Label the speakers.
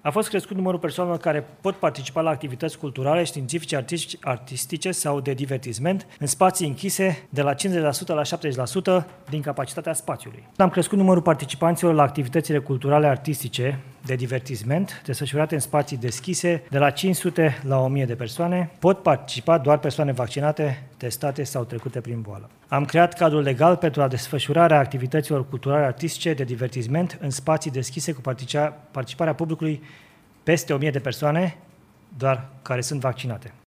Speaker 1: A fost crescut numărul persoanelor care pot participa la activități culturale, științifice, artistice sau de divertisment în spații închise de la 50% la 70% din capacitatea spațiului. Am crescut numărul participanților la activitățile culturale, artistice, de divertisment, desfășurate în spații deschise de la 500 la 1000 de persoane. Pot participa doar persoane vaccinate, testate sau trecute prin boală. Am creat cadrul legal pentru desfășurarea activităților culturale, artistice, de divertisment în spații deschise cu participarea publicului peste 1000 de persoane, doar care sunt vaccinate.